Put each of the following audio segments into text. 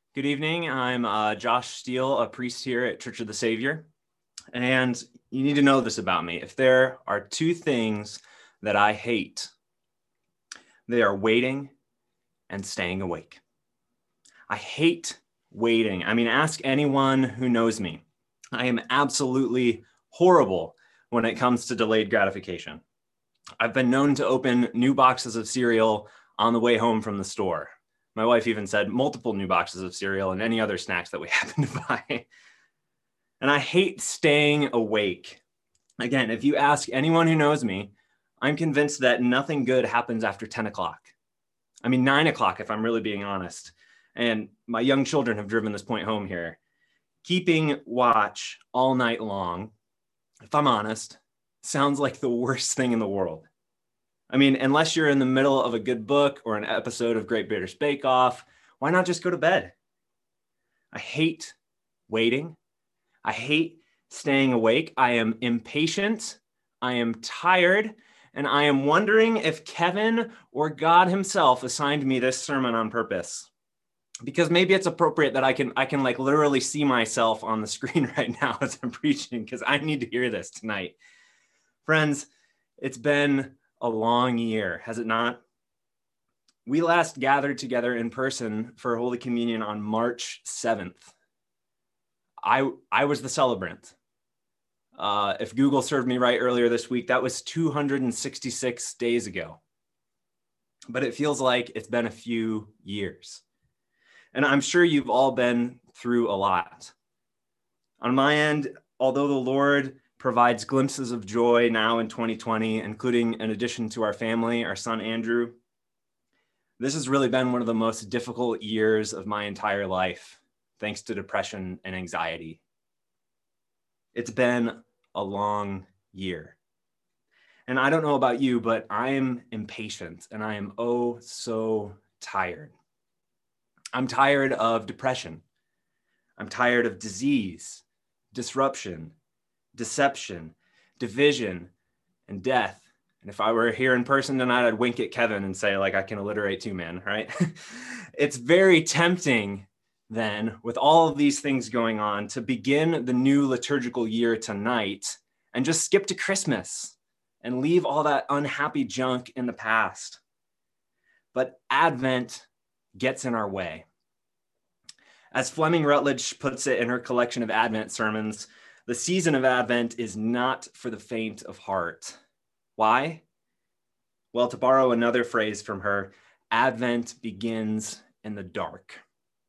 Good evening. I'm Josh Steele, a priest here at Church of the Savior. And you need to know this about me. If there are two things that I hate, they are waiting and staying awake. I hate waiting. Ask anyone who knows me. I am absolutely horrible when it comes to delayed gratification. I've been known to open new boxes of cereal on the way home from the store. My wife even said multiple new boxes of cereal and any other snacks that we happen to buy. And I hate staying awake. Again, if you ask anyone who knows me, I'm convinced that nothing good happens after 10 o'clock. 9 o'clock, if I'm really being honest. And my young children have driven this point home here. Keeping watch all night long, if I'm honest, sounds like the worst thing in the world. Unless you're in the middle of a good book or an episode of Great British Bake Off, why not just go to bed? I hate waiting. I hate staying awake. I am impatient. I am tired. And I am wondering if Kevin or God himself assigned me this sermon on purpose. Because maybe it's appropriate that I can like literally see myself on the screen right now as I'm preaching, because I need to hear this tonight. Friends, it's been a long year, has it not? We last gathered together in person for Holy Communion on March 7th. I was the celebrant. If Google served me right earlier this week, that was 266 days ago. But it feels like it's been a few years. And I'm sure you've all been through a lot. On my end, although the Lord provides glimpses of joy now in 2020, including an addition to our family, our son Andrew, this has really been one of the most difficult years of my entire life, thanks to depression and anxiety. It's been a long year. And I don't know about you, but I am impatient and I am oh so tired. I'm tired of depression. I'm tired of disease, disruption, deception, division, and death. And if I were here in person tonight, I'd wink at Kevin and say, like, I can alliterate too, man, right? It's very tempting then, with all of these things going on, to begin the new liturgical year tonight and just skip to Christmas and leave all that unhappy junk in the past. But Advent gets in our way. As Fleming Rutledge puts it in her collection of Advent sermons, the season of Advent is not for the faint of heart. Why? Well, to borrow another phrase from her, Advent begins in the dark.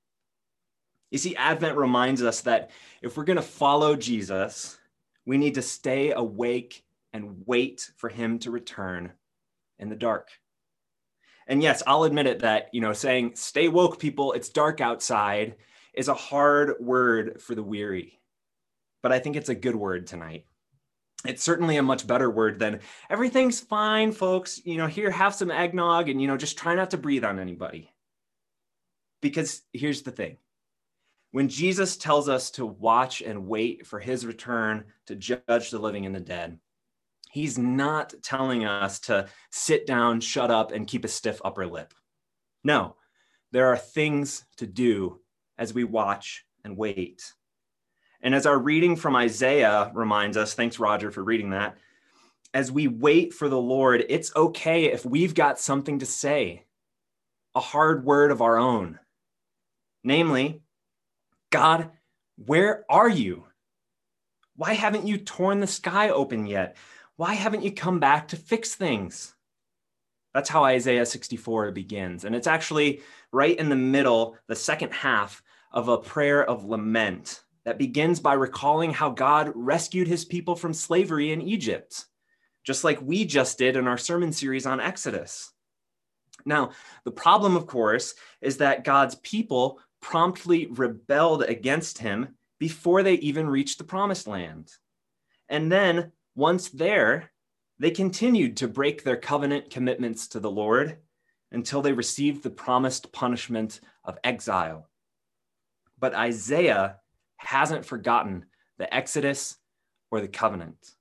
You see, Advent reminds us that if we're going to follow Jesus, we need to stay awake and wait for him to return in the dark. And yes, I'll admit it that, saying, stay woke, people, it's dark outside, is a hard word for the weary. But I think it's a good word tonight. It's certainly a much better word than everything's fine, folks. Here, have some eggnog and, just try not to breathe on anybody. Because here's the thing. When Jesus tells us to watch and wait for his return to judge the living and the dead, he's not telling us to sit down, shut up, and keep a stiff upper lip. No, there are things to do as we watch and wait. And as our reading from Isaiah reminds us, thanks, Roger, for reading that, as we wait for the Lord, it's okay if we've got something to say, a hard word of our own. Namely, God, where are you? Why haven't you torn the sky open yet? Why haven't you come back to fix things? That's how Isaiah 64 begins. And it's actually right in the middle, the second half of a prayer of lament that begins by recalling how God rescued his people from slavery in Egypt, just like we just did in our sermon series on Exodus. Now, the problem, of course, is that God's people promptly rebelled against him before they even reached the promised land. And then, once there, they continued to break their covenant commitments to the Lord until they received the promised punishment of exile. But Isaiah hasn't forgotten the Exodus or the covenant.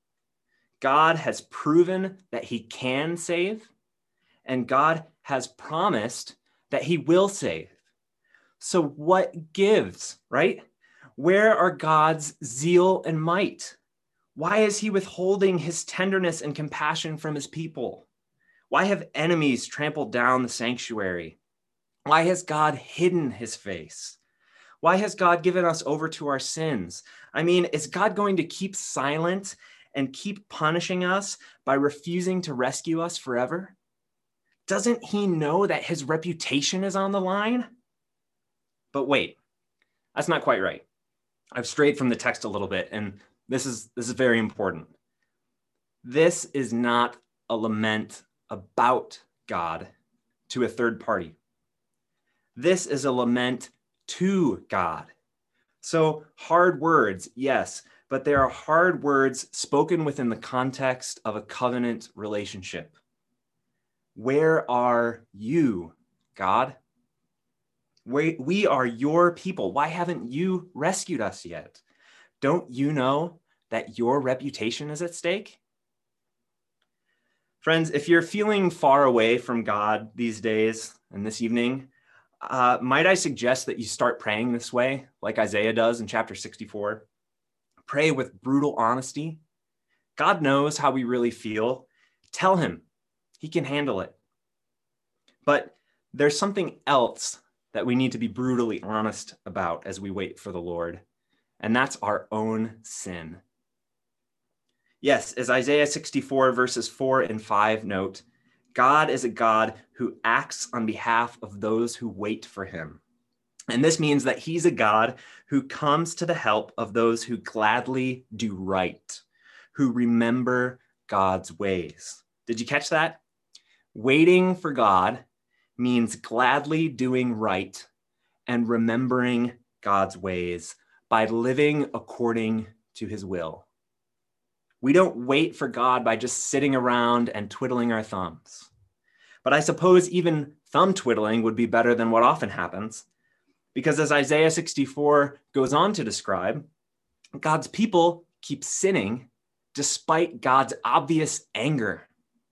God has proven that he can save, and God has promised that he will save. So what gives, right? Where are God's zeal and might? Why is he withholding his tenderness and compassion from his people? Why have enemies trampled down the sanctuary? Why has God hidden his face? Why has God given us over to our sins? I mean, is God going to keep silent and keep punishing us by refusing to rescue us forever? Doesn't he know that his reputation is on the line? But wait, that's not quite right. I've strayed from the text a little bit, and this is very important. This is not a lament about God to a third party. This is a lament to God. So hard words, yes, but they are hard words spoken within the context of a covenant relationship. Where are you, God? We are your people. Why haven't you rescued us yet? Don't you know that your reputation is at stake? Friends, if you're feeling far away from God these days and this evening, might I suggest that you start praying this way, like Isaiah does in chapter 64? Pray with brutal honesty. God knows how we really feel. Tell him. He can handle it. But there's something else that we need to be brutally honest about as we wait for the Lord, and that's our own sin. Yes, as Isaiah 64 verses 4 and 5 note, God is a God who acts on behalf of those who wait for him. And this means that he's a God who comes to the help of those who gladly do right, who remember God's ways. Did you catch that? Waiting for God means gladly doing right and remembering God's ways by living according to his will. We don't wait for God by just sitting around and twiddling our thumbs. But I suppose even thumb twiddling would be better than what often happens, because as Isaiah 64 goes on to describe, God's people keep sinning despite God's obvious anger.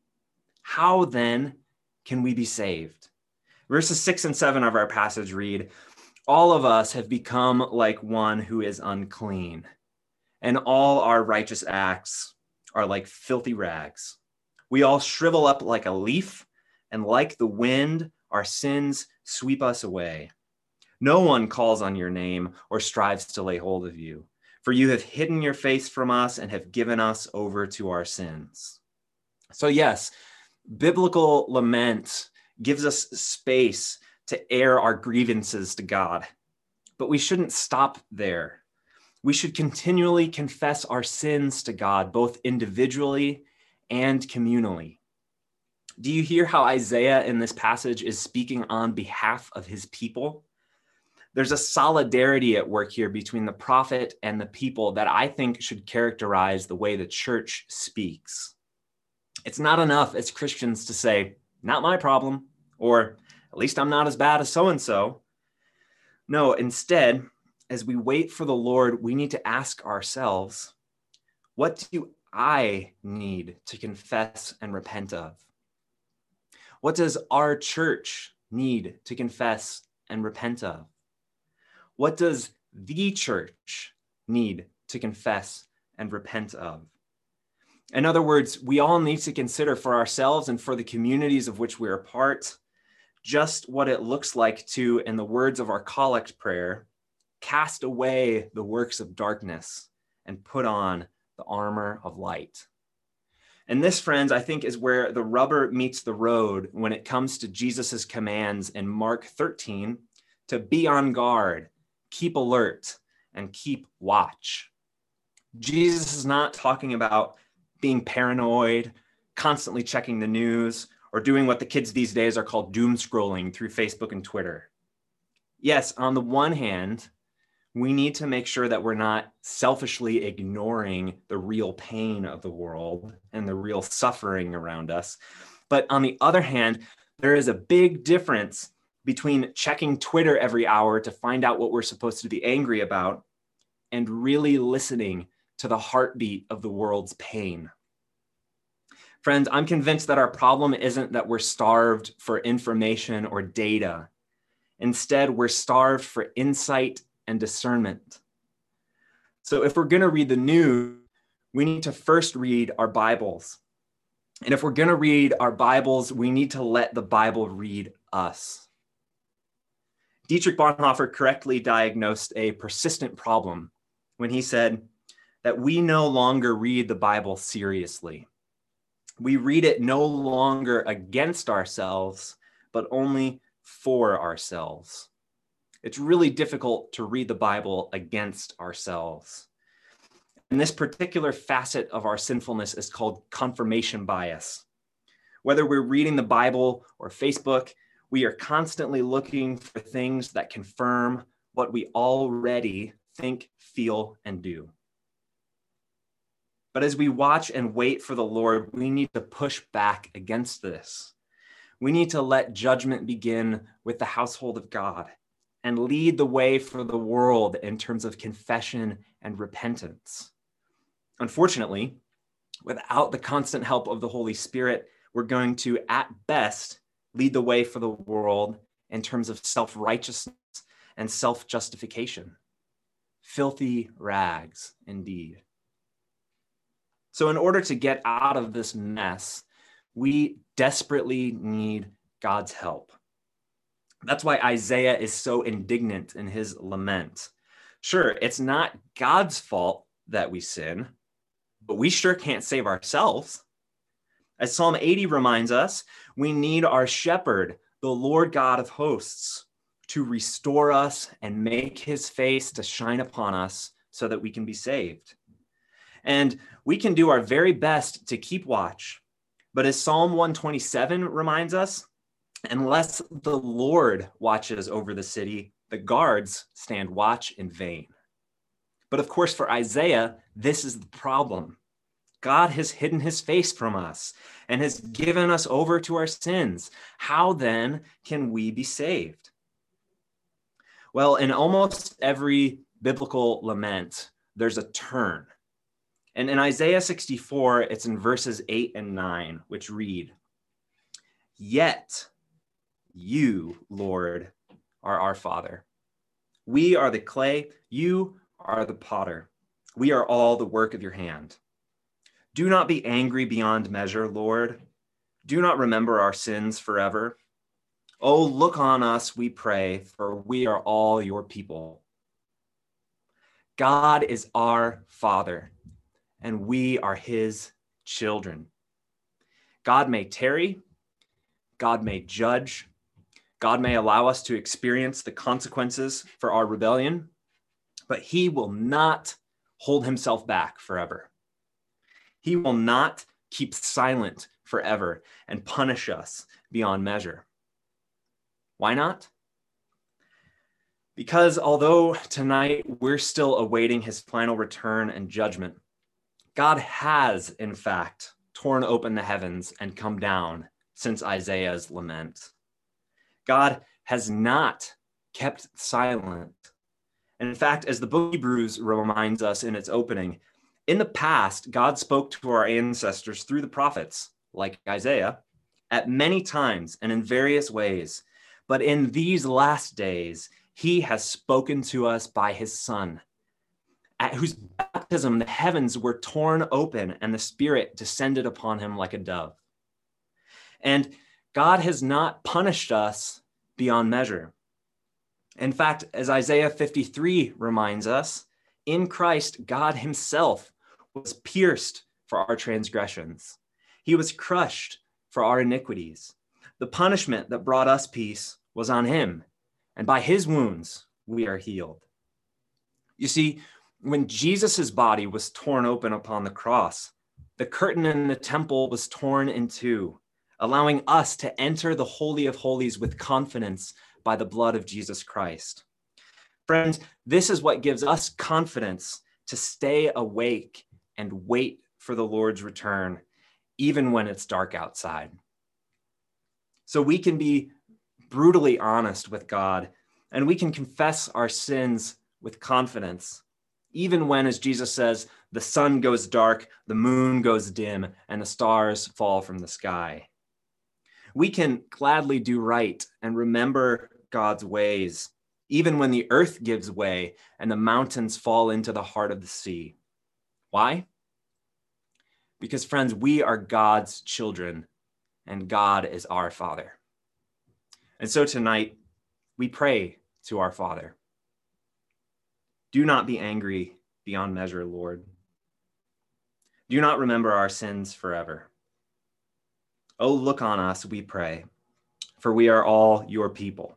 How then can we be saved? Verses 6 and 7 of our passage read, "All of us have become like one who is unclean, and all our righteous acts are like filthy rags. We all shrivel up like a leaf, and like the wind, our sins sweep us away. No one calls on your name or strives to lay hold of you, for you have hidden your face from us and have given us over to our sins." So yes, biblical lament gives us space to air our grievances to God, but we shouldn't stop there. We should continually confess our sins to God, both individually and communally. Do you hear how Isaiah in this passage is speaking on behalf of his people? There's a solidarity at work here between the prophet and the people that I think should characterize the way the church speaks. It's not enough as Christians to say, "Not my problem," or "At least I'm not as bad as so-and-so." No, instead, as we wait for the Lord, we need to ask ourselves, what do I need to confess and repent of? What does our church need to confess and repent of? What does the church need to confess and repent of? In other words, we all need to consider for ourselves and for the communities of which we are a part, just what it looks like to, in the words of our collect prayer, cast away the works of darkness and put on the armor of light. And this, friends, I think is where the rubber meets the road when it comes to Jesus's commands in Mark 13 to be on guard, keep alert, and keep watch. Jesus is not talking about being paranoid, constantly checking the news, or doing what the kids these days are called doom scrolling through Facebook and Twitter. Yes, on the one hand, we need to make sure that we're not selfishly ignoring the real pain of the world and the real suffering around us. But on the other hand, there is a big difference between checking Twitter every hour to find out what we're supposed to be angry about and really listening to the heartbeat of the world's pain. Friends, I'm convinced that our problem isn't that we're starved for information or data. Instead, we're starved for insight and discernment. So if we're going to read the news, we need to first read our Bibles. And if we're going to read our Bibles, we need to let the Bible read us. Dietrich Bonhoeffer correctly diagnosed a persistent problem when he said that we no longer read the Bible seriously. We read it no longer against ourselves, but only for ourselves. It's really difficult to read the Bible against ourselves. And this particular facet of our sinfulness is called confirmation bias. Whether we're reading the Bible or Facebook, we are constantly looking for things that confirm what we already think, feel, and do. But as we watch and wait for the Lord, we need to push back against this. We need to let judgment begin with the household of God and lead the way for the world in terms of confession and repentance. Unfortunately, without the constant help of the Holy Spirit, we're going to, at best, lead the way for the world in terms of self-righteousness and self-justification. Filthy rags, indeed. So in order to get out of this mess, we desperately need God's help. That's why Isaiah is so indignant in his lament. Sure, it's not God's fault that we sin, but we sure can't save ourselves. As Psalm 80 reminds us, we need our shepherd, the Lord God of hosts, to restore us and make his face to shine upon us so that we can be saved. And we can do our very best to keep watch. But as Psalm 127 reminds us, unless the Lord watches over the city, the guards stand watch in vain. But of course, for Isaiah, this is the problem. God has hidden his face from us and has given us over to our sins. How then can we be saved? Well, in almost every biblical lament, there's a turn. And in Isaiah 64, it's in verses 8 and 9, which read, "Yet you, Lord, are our Father. We are the clay, you are the potter. We are all the work of your hand. Do not be angry beyond measure, Lord. Do not remember our sins forever. Oh, look on us, we pray, for we are all your people." God is our Father, and we are his children. God may tarry, God may judge, God may allow us to experience the consequences for our rebellion, but he will not hold himself back forever. He will not keep silent forever and punish us beyond measure. Why not? Because although tonight we're still awaiting his final return and judgment, God has, in fact, torn open the heavens and come down since Isaiah's lament. God has not kept silent. And in fact, as the book of Hebrews reminds us in its opening, in the past, God spoke to our ancestors through the prophets, like Isaiah, at many times and in various ways. But in these last days, he has spoken to us by his Son, at whose baptism the heavens were torn open and the Spirit descended upon him like a dove. And God has not punished us beyond measure. In fact, as Isaiah 53 reminds us, in Christ, God himself was pierced for our transgressions. He was crushed for our iniquities. The punishment that brought us peace was on him, and by his wounds we are healed. You see, when Jesus' body was torn open upon the cross, the curtain in the temple was torn in two, allowing us to enter the Holy of Holies with confidence by the blood of Jesus Christ. Friends, this is what gives us confidence to stay awake and wait for the Lord's return, even when it's dark outside. So we can be brutally honest with God, and we can confess our sins with confidence, even when, as Jesus says, the sun goes dark, the moon goes dim, and the stars fall from the sky. We can gladly do right and remember God's ways, even when the earth gives way and the mountains fall into the heart of the sea. Why? Because, friends, we are God's children, and God is our Father. And so tonight, we pray to our Father. Do not be angry beyond measure, Lord. Do not remember our sins forever. Oh, look on us, we pray, for we are all your people.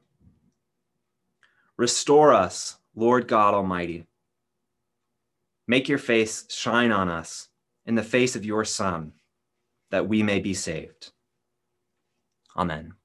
Restore us, Lord God Almighty. Make your face shine on us in the face of your Son, that we may be saved. Amen.